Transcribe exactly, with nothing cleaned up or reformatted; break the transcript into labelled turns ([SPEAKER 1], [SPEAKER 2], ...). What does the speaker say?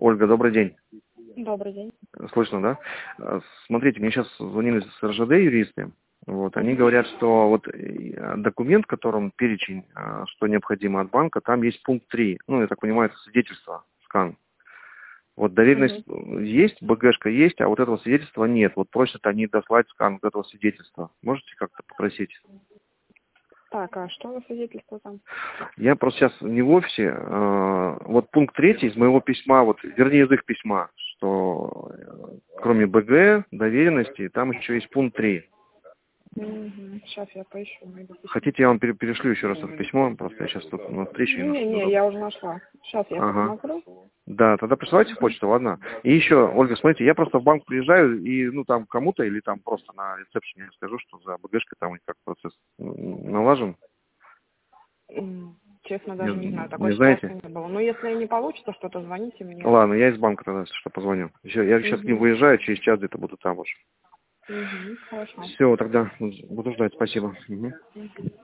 [SPEAKER 1] Ольга, добрый день.
[SPEAKER 2] Добрый день.
[SPEAKER 1] Слышно, да? Э, Смотрите, мне сейчас звонили с эр жэ дэ юристы. Вот, они говорят, что вот э, документ, в котором перечень, э, что необходимо от банка, там есть пункт три. Ну, я так понимаю, это свидетельство, скан. Вот доверенность
[SPEAKER 2] Мгм.
[SPEAKER 1] есть, бэ гэшка есть, а вот этого свидетельства нет. Вот просят они дослать скан вот этого свидетельства. Можете как-то попросить?
[SPEAKER 2] Так, а что за свидетельство там?
[SPEAKER 1] Я просто сейчас не в офисе. э, Вот пункт третий из моего письма, вот, вернее, из их письма, что э, кроме бэ гэ, доверенности, там еще есть пункт три.
[SPEAKER 2] Угу. Сейчас я поищу, найду письмо.
[SPEAKER 1] Хотите, я вам пере- перешлю еще раз это письмо, просто я сейчас тут на встрече немножко
[SPEAKER 2] Не-не,
[SPEAKER 1] неудобно.
[SPEAKER 2] я уже нашла. Сейчас я
[SPEAKER 1] Ага.
[SPEAKER 2] посмотрю.
[SPEAKER 1] Да, тогда присылайте в почту, ладно. И еще, Ольга, смотрите, я просто в банк приезжаю и, ну, там кому-то или там просто на ресепшене скажу, что за бэ гэшкой там как процесс м, налажен.
[SPEAKER 2] М, Честно,
[SPEAKER 1] Не,
[SPEAKER 2] даже не знаю, такой
[SPEAKER 1] не знаете?
[SPEAKER 2] ситуации не было. Но если не получится что-то, звоните мне.
[SPEAKER 1] Ладно, я из банка тогда, если что, позвоню. Еще, я сейчас к ним
[SPEAKER 2] Угу.
[SPEAKER 1] выезжаю, через час где-то буду там уже.
[SPEAKER 2] Угу. Хорошо.
[SPEAKER 1] Все, тогда буду ждать, спасибо. Мгм.
[SPEAKER 2] Мгм.